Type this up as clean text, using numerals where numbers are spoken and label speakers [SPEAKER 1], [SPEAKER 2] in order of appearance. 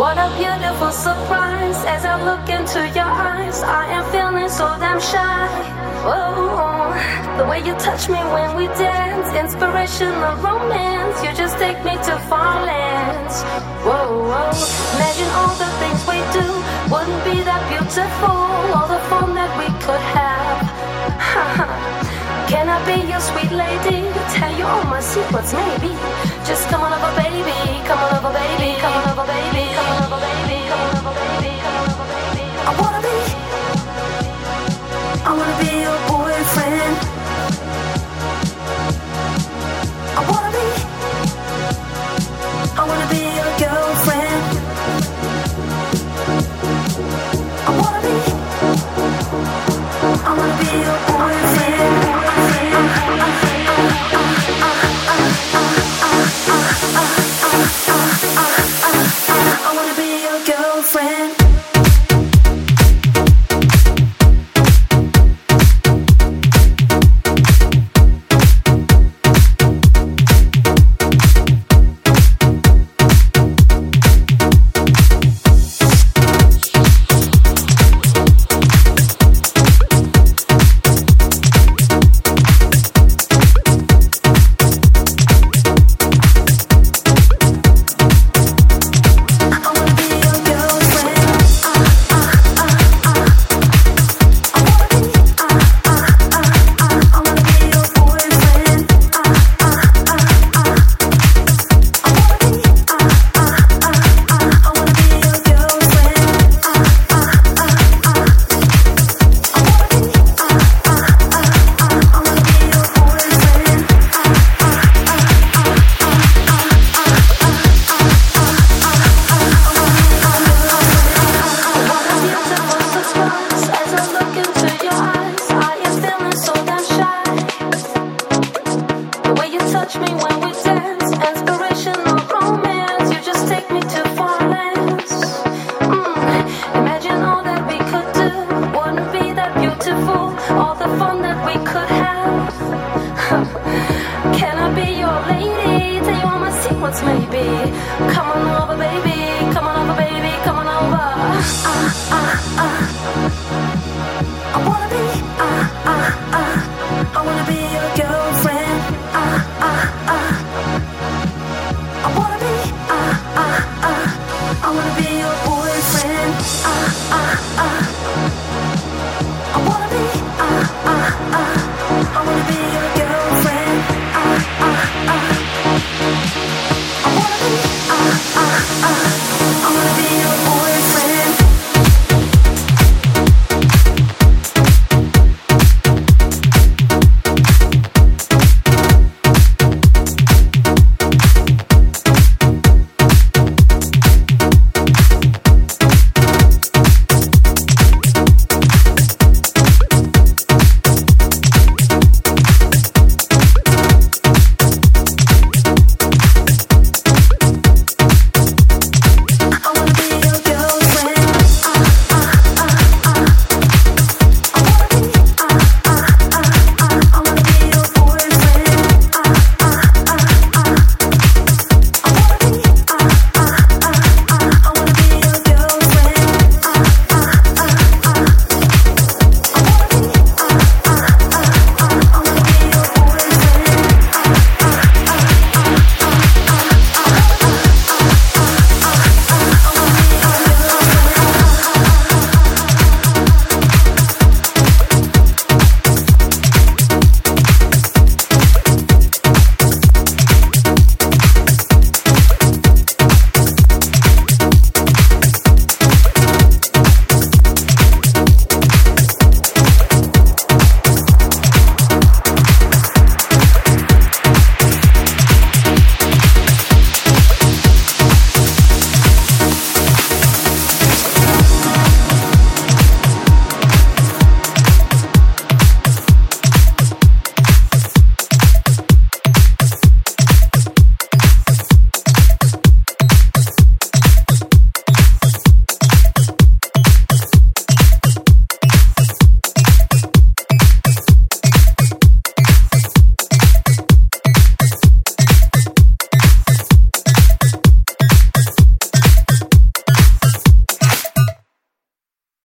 [SPEAKER 1] What a beautiful surprise as I look into your eyes. I am feeling so damn shy. Whoa, the way you touch me when we dance, inspirational romance. You just take me to far lands. Whoa, whoa, imagine all the things we do. Wouldn't be that beautiful, all the fun that we could have. Can I be your sweet lady? Tell you all my secrets, maybe. Just come on over, baby. Come on over, baby.